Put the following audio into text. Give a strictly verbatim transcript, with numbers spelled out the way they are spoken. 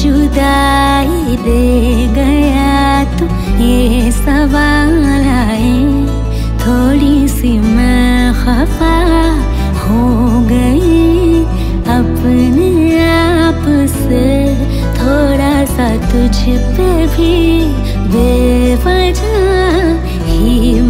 जुदाई दे गया तू ये सवाल आए, थोड़ी सी मैं खफा हो गई अपने आप से, थोड़ा सा तुझ पे भी बेवजह ही